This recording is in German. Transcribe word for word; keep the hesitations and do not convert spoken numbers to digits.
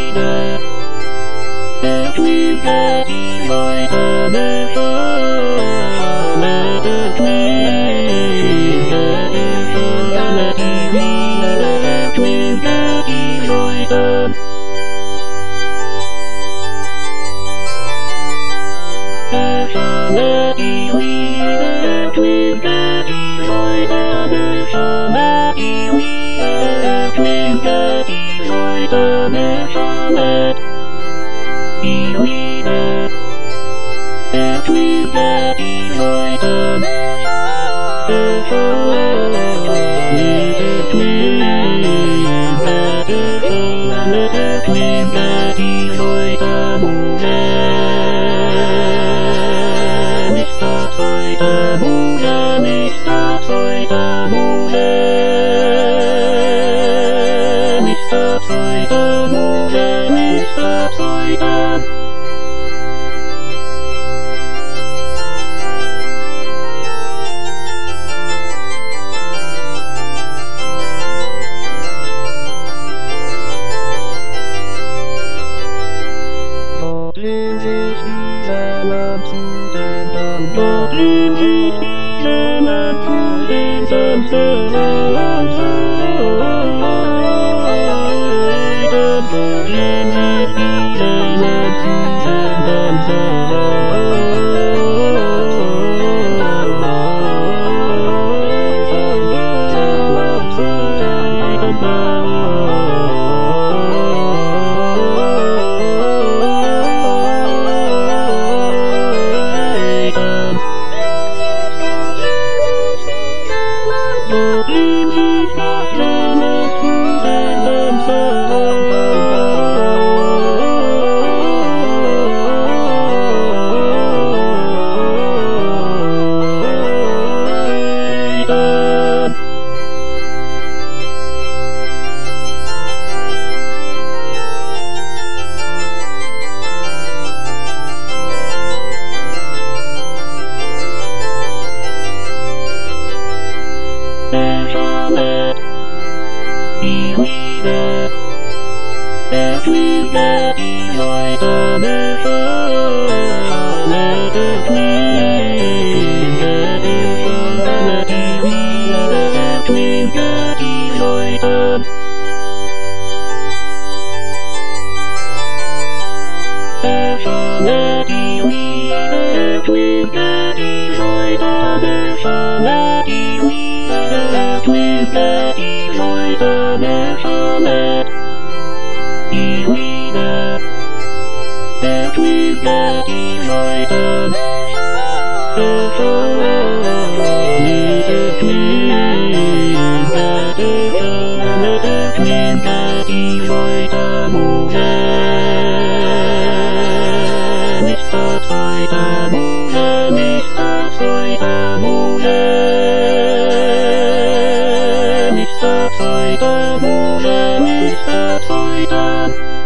wieder. Der Twitter, die Leute, der Schame, der Twitter, die Schame, die Liebe, der Twitter, die Leute. Der Schame, die Liebe, der Twitter, die Leute, der Schame, die Liebe, der Twitter, die Leute, der Schame. Die Liebe, der Twitter, die Leute, der Schame, der Twitter, der Schame, der Twitter, die Leute, Mugen, ich sag's heute, Mugen, ich sag's heute, Mugen, ich sag's heute, Mugen, ich sag's heute. Dort lehnt sich dieser Mann zu den Damm, dort lehnt sich dieser Mann zu den Samstag, dort lehnt sich dieser Mann zu den Der Schame, die Liebe, der Twitter, die Leute, der Schame, der Twitter, der Schame, die Liebe, der Twitter, die Leute. Der Schame, die Liebe, der Twitter, die Leute, der Schame, die Liebe, der Twitter, die Leute, der Schame, die Liebe, der Twitter, die Leute, der Schame, der Twitter, der Schame, der Twitter, die Leute, Mugen, ich sag's heute, Mugen, ich sag's heute, Mugen, ich sag's heute, Mugen, ich sag's heute.